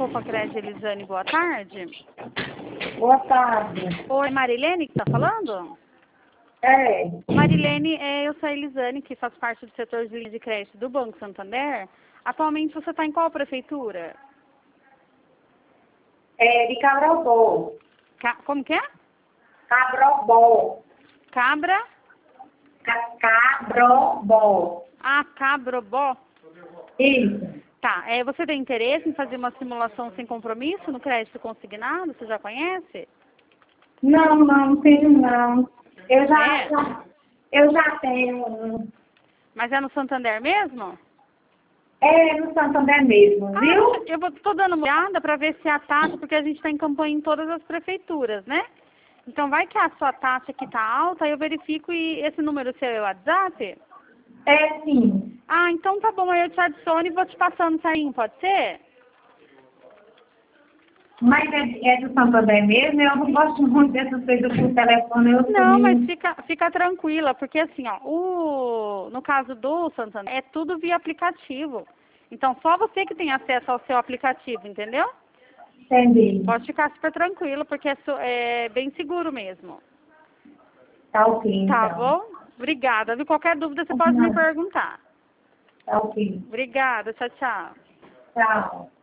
Poupa Crédito, Elisane, boa tarde. Boa tarde. Oi, Marilene que está falando? É, Marilene, eu sou a Elisane, que faz parte do setor de linha de crédito do Banco Santander. Atualmente você está em qual prefeitura? de Cabrobó. Como que é? Cabrobó. Cabra? Cabrobó. Ah, Cabrobó. Isso. Tá, você tem interesse em fazer uma simulação sem compromisso no crédito consignado? Você já conhece? Não tenho não. Eu já, É? eu já tenho um. Mas é no Santander mesmo? É no Santander mesmo, viu? Tô dando uma olhada para ver se a taxa, porque a gente está em campanha em todas as prefeituras, né? Então vai que a sua taxa aqui tá alta, aí eu verifico e esse número seu é o WhatsApp? É sim. Ah, então tá bom, aí eu te adiciono e vou te passando sainho, pode ser? Mas é do Santander mesmo? Eu não gosto muito dessas coisas por telefone. Não, mas fica tranquila, porque assim, ó, no caso do Santander, é tudo via aplicativo. Então só você que tem acesso ao seu aplicativo, entendeu? Entendi. Pode ficar super tranquilo, porque é bem seguro mesmo. Tá ok, Tá então. bom? Obrigada. Viu? Qualquer dúvida você pode me perguntar. Tá ok. Obrigada. Tchau, tchau. Tchau.